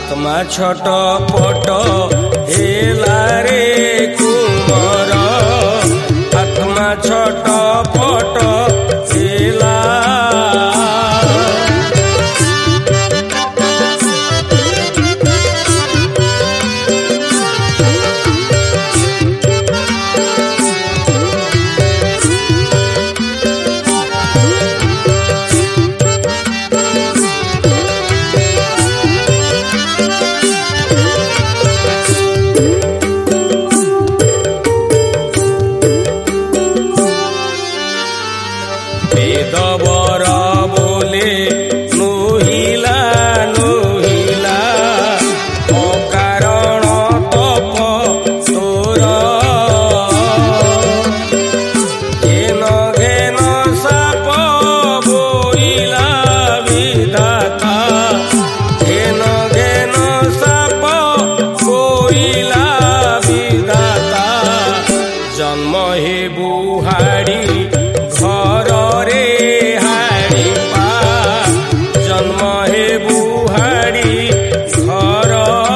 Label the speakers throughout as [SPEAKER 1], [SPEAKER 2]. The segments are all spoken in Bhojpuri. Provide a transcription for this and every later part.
[SPEAKER 1] आत्मा छटपट हेला रे कुंवर आत्मा छटपट हेला बेदबर बोले नुहिला नुहिला अकारण तप तोर घेन घेन साप बोइला विधाता घेन घेन साप बोइला विधाता जन्म हे बुहाड़ी घर रे हाड़ी पा जन्म हे बुहाड़ी घर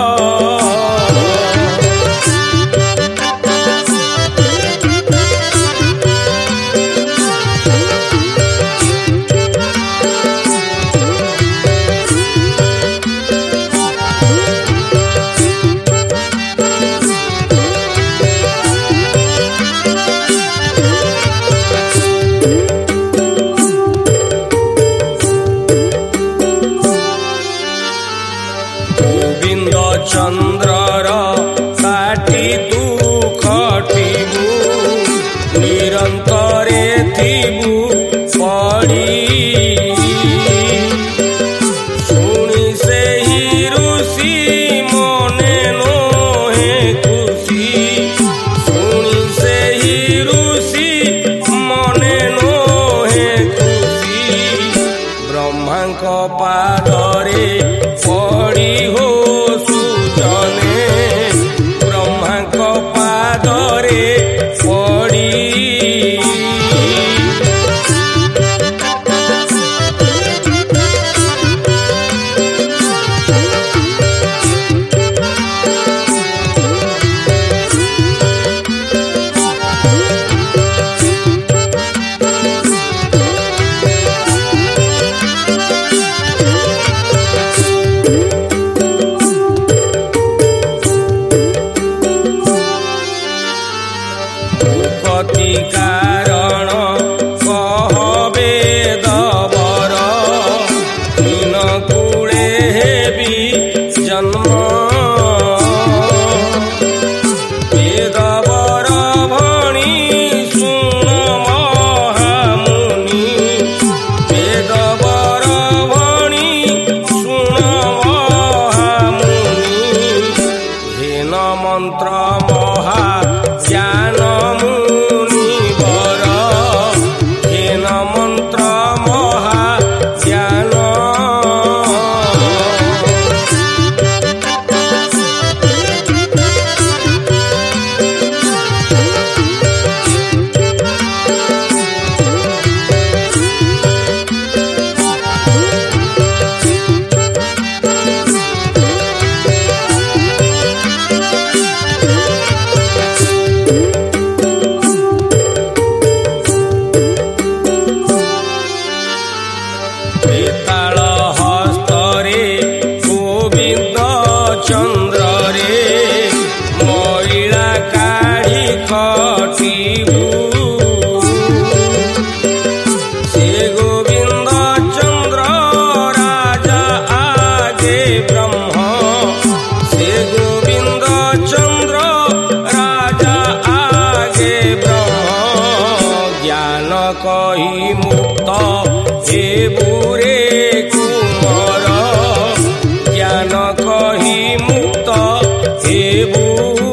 [SPEAKER 1] गोविंद चंद्रर साठी तू खटिबू निरंतरे थिबू पड़ी शुणी से ही ऋषि मने नोहे खुशी शुणी से ही ऋषि मने नोहे खुशी ब्रह्मांक पादरे पड़ी हो सुजने ब्रह्मांक पादरे पड़ी गति कारण कहबे दबर हीन कूड़े हेबी जन्म बेदबर भणी सुन महामुनि बेदबर भणी सुन महामुनि हेन मंत्र महा ज्ञान मुनिवर हेन मंत्र महा ज्ञान बेताल हस्तरे गोविंद चंद्र रे मईला काढ़ी खटिबू से गोविंद चंद्र राजा आगे ब्रह्म से गोविंद चंद्र राजा आगे ब्रह्म ज्ञान कही मुक्त हेबू रे कुंवर ज्ञान कही मुक्त हेबू